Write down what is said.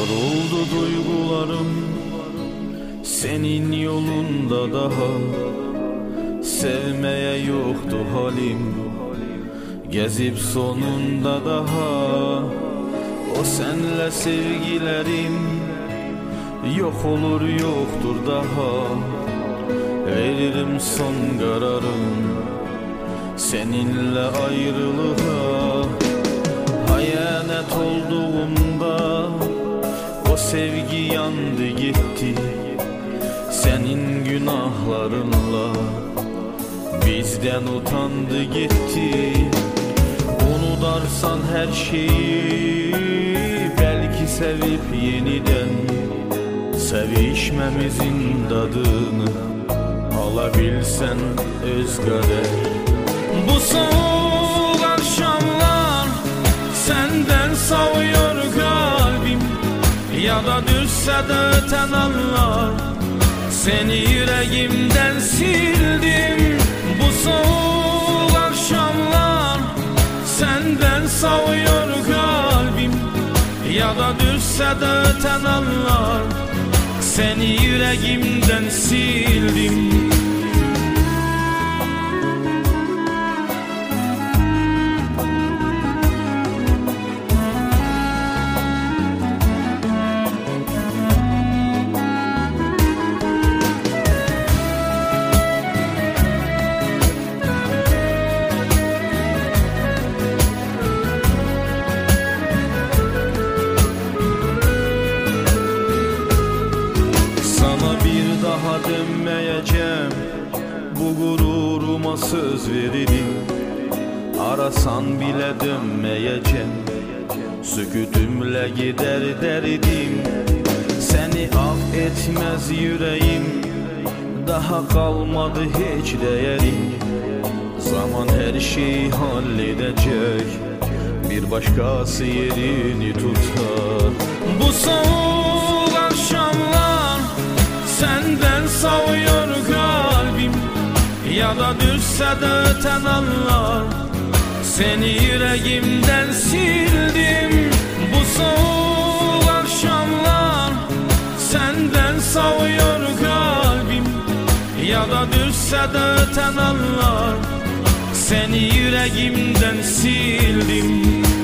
Yoruldu duygularım senin yolunda daha. Sevmeye yoktu halim, gezip sonunda daha. O senle sevgilerim yok olur yoktur daha. Veririm son kararım seninle ayrılığa. Hayanet olduğumda o sevgi yandı gitti. Senin günahlarınla bizden utandı gitti. Unutarsan her şeyi, belki sevip yeniden sevişmemizin tadını alabilsen öz kader. Bu soğuk akşamlar senden savuyor kalbim, ya da düşse de öten anlar seni yüreğimden sildim. Bu soğuk akşamlar senden savuyor kalbim, ya da düşse de öten anlar seni yüreğimden sildim. Dönmeyeceğim, bu gururuma söz veririm. Arasan bile dönmeyeceğim, sükutümle gider derdim. Seni affetmez yüreğim, daha kalmadı hiç değerim. Zaman her şeyi halledecek, bir başkası yerini tutar. Bu soğuk akşamlar senden savuyor kalbim, ya da düşse de öten anlar seni yüreğimden sildim. Bu soğuk akşamlar senden savuyor kalbim, ya da düşse de öten anlar seni yüreğimden sildim.